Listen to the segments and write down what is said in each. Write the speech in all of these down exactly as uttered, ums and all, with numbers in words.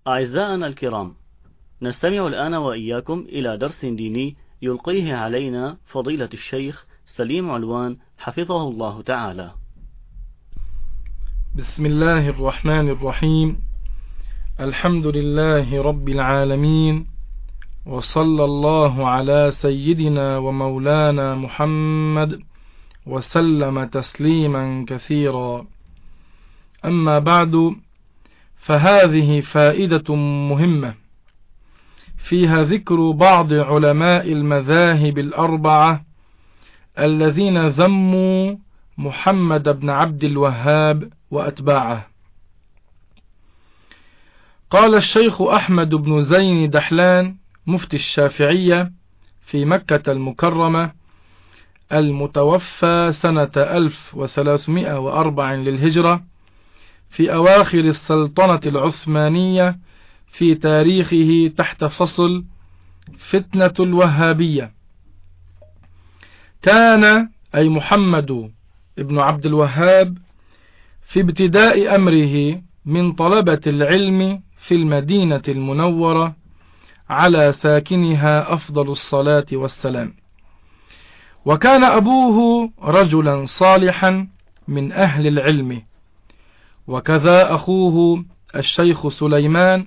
أعزائنا الكرام، نستمع الآن وإياكم إلى درس ديني يلقيه علينا فضيلة الشيخ سليم علوان حفظه الله تعالى. بسم الله الرحمن الرحيم. الحمد لله رب العالمين، وصلى الله على سيدنا ومولانا محمد وسلم تسليما كثيرا. أما بعد، فهذه فائدة مهمة فيها ذكر بعض علماء المذاهب الأربعة الذين ذموا محمد بن عبد الوهاب وأتباعه. قال الشيخ أحمد بن زين دحلان مفتي الشافعية في مكة المكرمة المتوفى سنة ألف وثلاثمائة وأربعة للهجرة في أواخر السلطنة العثمانية في تاريخه تحت فصل فتنة الوهابية: كان أي محمد ابن عبد الوهاب في ابتداء أمره من طلبة العلم في المدينة المنورة على ساكنها أفضل الصلاة والسلام، وكان أبوه رجلا صالحا من أهل العلم، وكذا أخوه الشيخ سليمان.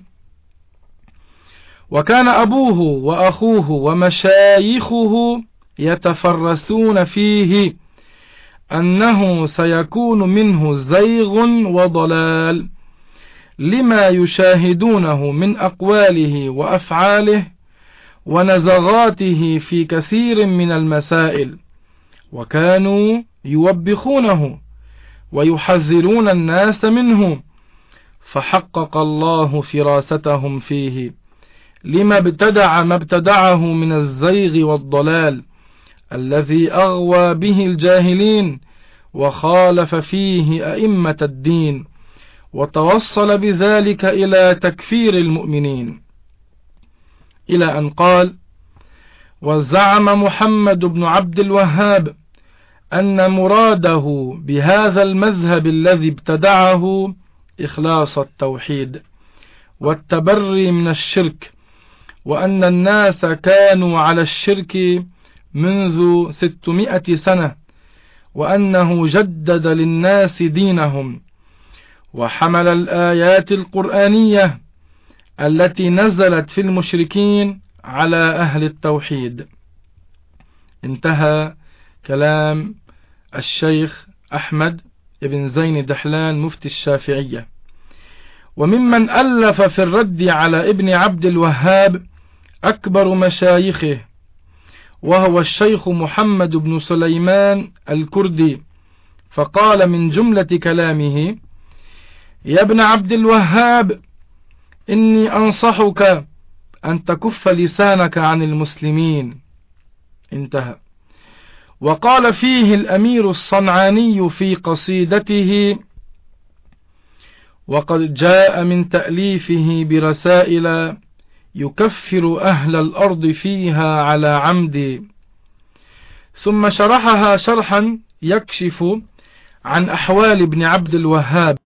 وكان أبوه وأخوه ومشايخه يتفرسون فيه أنه سيكون منه زيغ وضلال لما يشاهدونه من أقواله وأفعاله ونزغاته في كثير من المسائل، وكانوا يوبخونه ويحذرون الناس منه، فحقق الله فراستهم فيه لما ابتدع ما ابتدعه من الزيغ والضلال الذي أغوى به الجاهلين وخالف فيه أئمة الدين، وتوصل بذلك إلى تكفير المؤمنين، إلى أن قال: وزعم محمد بن عبد الوهاب أن مراده بهذا المذهب الذي ابتدعه إخلاص التوحيد والتبري من الشرك، وأن الناس كانوا على الشرك منذ ستمائة سنة، وأنه جدد للناس دينهم، وحمل الآيات القرآنية التي نزلت في المشركين على أهل التوحيد. انتهى كلام الشيخ أحمد بن زين دحلان مفتي الشافعية. وممن ألف في الرد على ابن عبد الوهاب أكبر مشايخه، وهو الشيخ محمد بن سليمان الكردي، فقال من جملة كلامه: يا ابن عبد الوهاب، إني أنصحك أن تكف لسانك عن المسلمين. انتهى. وقال فيه الأمير الصنعاني في قصيدته: وقد جاء من تأليفه برسائل يكفر أهل الأرض فيها على عمد، ثم شرحها شرحا يكشف عن أحوال ابن عبد الوهاب